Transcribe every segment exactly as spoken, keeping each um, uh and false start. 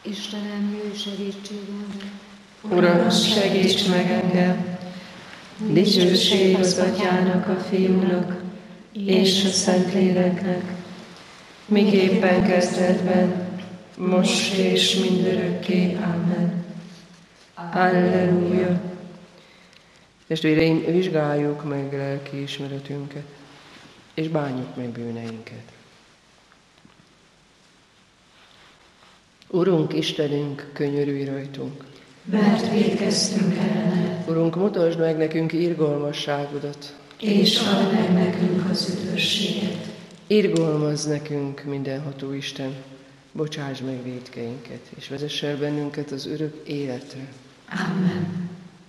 Istenem, jöjj segítségemre! Uram, segíts meg engem! Dicsőség az Atyának, a Fiúnak és a Szentléleknek, miképpen kezdetben, most és mindörökké. Amen. Alleluja! Testvéreim, vizsgáljuk meg lelki ismeretünket, és bánjuk meg bűneinket. Urunk, Istenünk, könyörülj rajtunk! Mert vétkeztünk ellened. Urunk, mutasd meg nekünk irgalmasságodat, és add meg nekünk az üdvösséget. Irgalmazz nekünk, mindenható Isten, bocsáss meg vétkeinket, és vezess el bennünket az örök életre. Amen.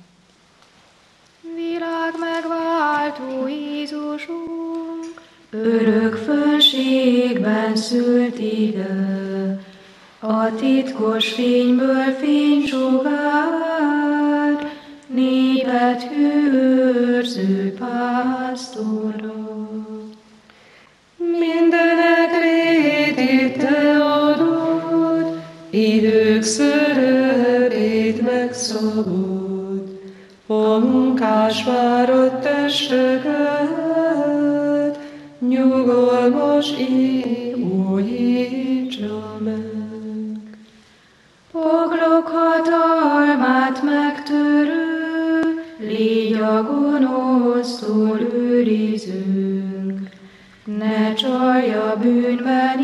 Világ megváltó Jézusunk, örök fönségben szült ide, a titkos fényből fénysugár, népet őrző pásztora. Mindenek rétét te adod, idők szörötét megszabod, a munkás fáradt testeket, nyugalmas éj újítsa meg. Poklok hatalmát megtörő, légy a gonosztól őrizünk, ne csalja bűnbe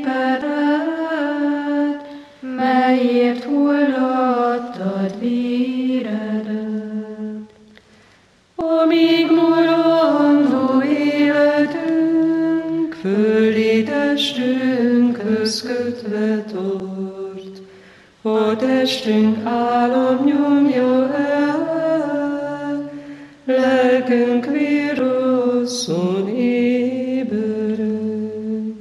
népedet, melyért hullattad véredet. Amíg maradó életünk, földi testünkhöz kötve tart, a testünk álom nyomja el, lelkünk vírosszon ébred.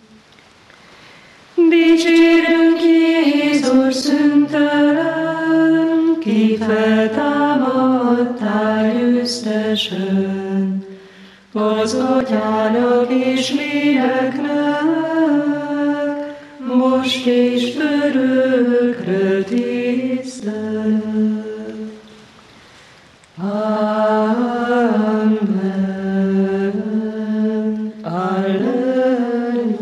Dicsérünk Jézus szüntelen, ki feltámadtál győztesen, az Atyának és Léleknek, most és örökre tisztelet. Amen. Alleluja.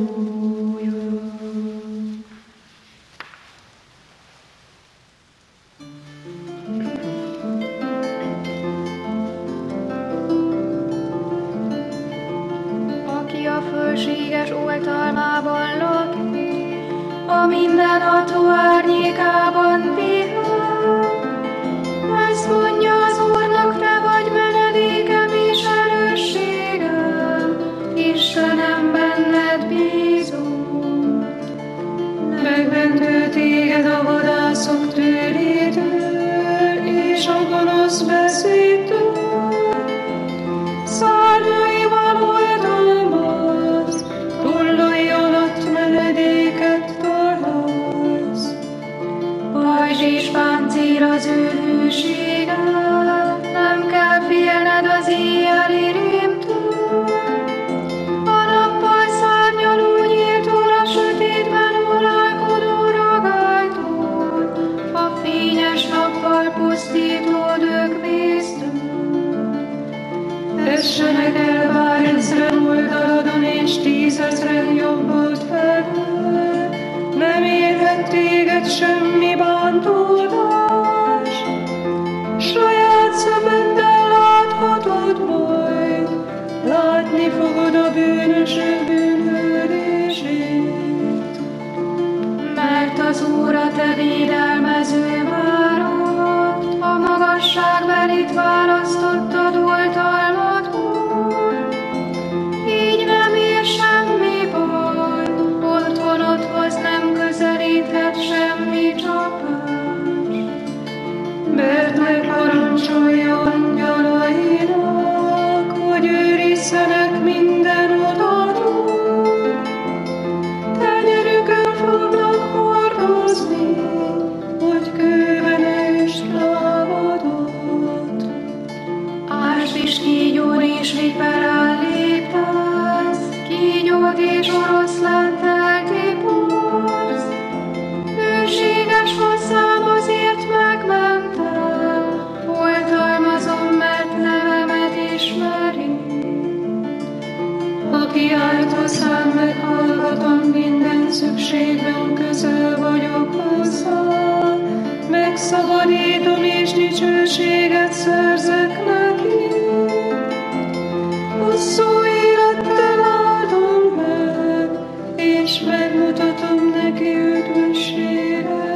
aki a fölséges oltalmában lakik, a mindenható árnyékában pihen. Ezt mondja az Úrnak, te vagy menedékem és erősségem, Istenem, benned bízom. Megmentő téged a vadászok tőrétől, és a gonosz beszédtől. Szárnyaival oltalmaz, tollai alatt menedéket találsz. Pajzs és páncél az ő hűsége, nem kell félned az éjjeli rémtől. A nappal szárnyaló nyíltól, a sötétben uralkodó ragálytól, a fényes nappal pusztító dögvésztől. Tessenek el bár ezren oldaladon, és tízezren jobbot felől, nem érhet téged semmi bántódás. Saját szemeddel láthatod majd, látni fogod a bűnösök bűnhődését. Mert az Úr a te védelmező várat, a magasságbelit választottad oltalmadból. Így nem ér semmi baj, otthonodhoz nem közelíthet semmi csapás. Mert megparancsolja angyalainak, hogy őrizzenek minden odaadót. Tenyerükön fognak hordozni, hogy kőben ne üsd lábadat. megszabadítom és dicsőséget szerzek neki. Hosszú élettel áldom meg, és megmutatom neki üdvösségemet.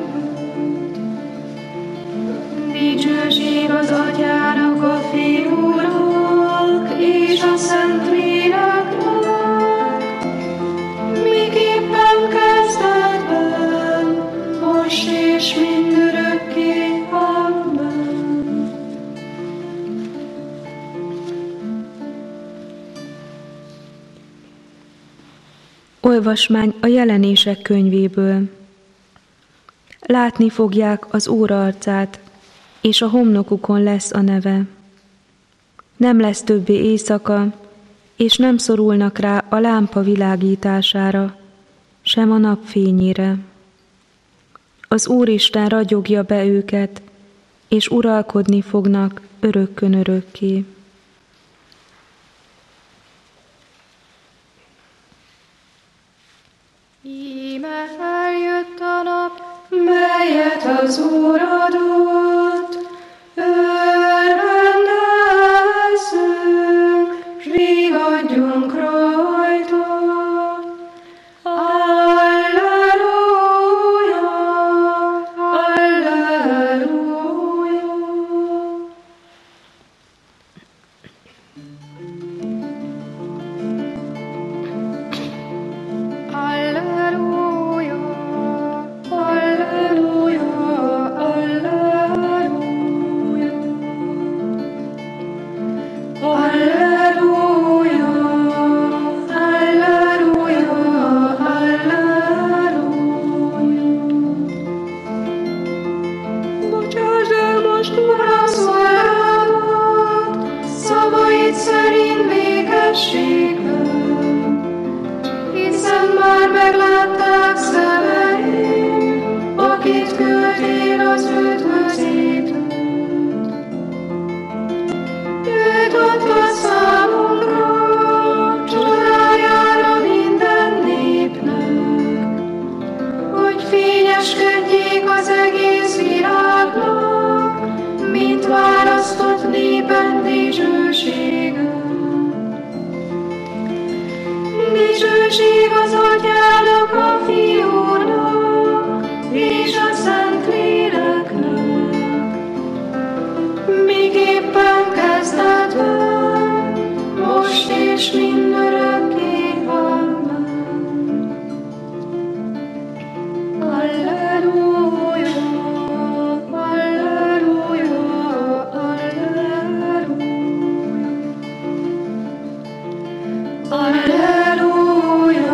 Dicsőség az Atyának, a Fiúnak és a Szentléleknek, miképpen kezdetben, most és mindörökké. Amen. Olvasmány a Jelenések könyvéből. Látni fogják az Úr arcát, és a homlokukon lesz a neve. Nem lesz többé éjszaka, és nem szorulnak rá a lámpa világítására, sem a nap fényére. Az Úristen ragyogja be őket, és uralkodni fognak örökkön örökké. Íme eljött a nap, melyet az Úr adott, örvendezzünk, s vigadjunk rajta. Alleluja, alleluja. Alleluja, Alleluja, alleluja. Alleluja, alleluja, alleluja. Bocsásd el most, Uram, szolgálatot, szavaid szerint békességben, hiszen már meglátták szemeim, akit küldtél az üdvözítőt. Őt adta számunkra, csodájára minden népnek, hogy fényeskedjék az egész világnak, mint választott népen dicsősége. Dicsőség az Atyának, a Fiúnak és a Szentléleknek, miképpen kezdetben, most és mindörökké. Amen. Alleluja, alleluja, alleluja. Alleluja,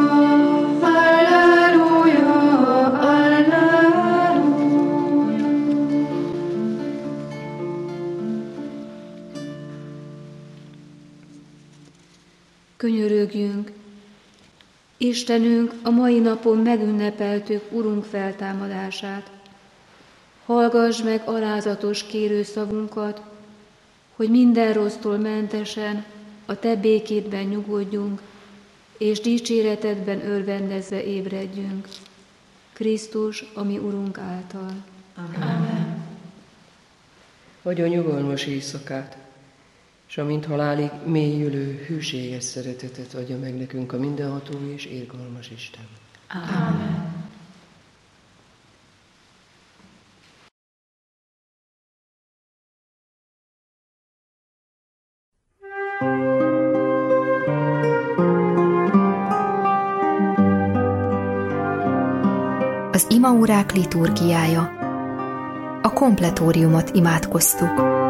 alleluja, alleluja. könyörögjünk. Istenünk, a mai napon megünnepeltük Urunk feltámadását. Hallgass meg alázatos kérő szavunkat, hogy minden rossztól mentesen a Te békédben nyugodjunk, és dicséretedben örvendezve ébredjünk. Krisztus, a mi Urunk által. Amen. Adja nyugalmas éjszakát, és amint halálig mélyülő, hűséges szeretetet adja meg nekünk a mindenható és irgalmas Isten. Amen. Az imaórák liturgiája. A kompletóriumot imádkoztuk.